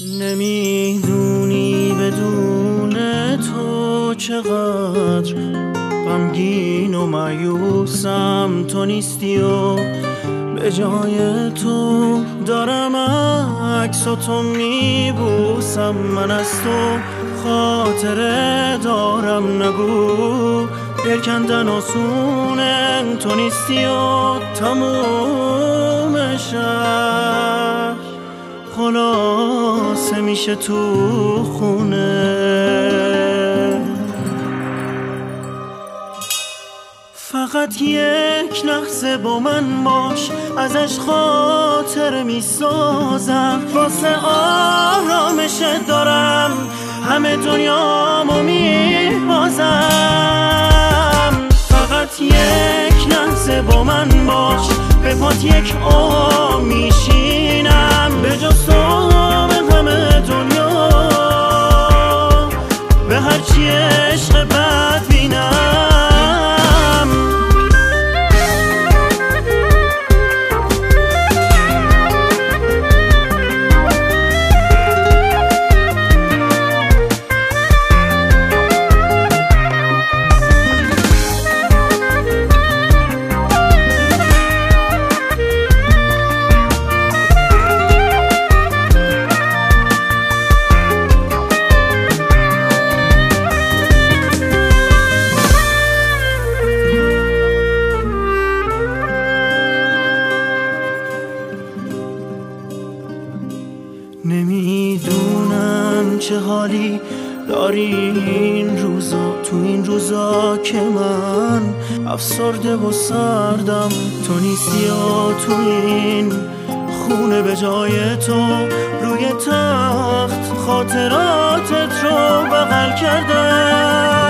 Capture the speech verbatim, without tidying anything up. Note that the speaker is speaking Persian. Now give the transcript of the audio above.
نمیدونی بدون تو چقدر غمگین و مایوسم، تو نیستی و به جای تو دارم عکس و تو میبوسم. من از تو خاطره دارم، نگو دل کندن آسونه، تو نیستی و تموم شهر خلاصه میشه تو خونه. فقط یک لحظه با من باش، ازش خاطر میسازم، واسه آرامشت دارم همه دنیامو میبازم. فقط یک لحظه با من باش، به پات یک عمر میشینم، به جز تو به همه دنیا به هرچی عشق بد بینم. نمیدونم چه حالی داری این روزا، تو این روزا که من افسرده و سردم، تو نیستی و تو این خونه به جای تو روی تخت خاطراتت رو بغل کردم.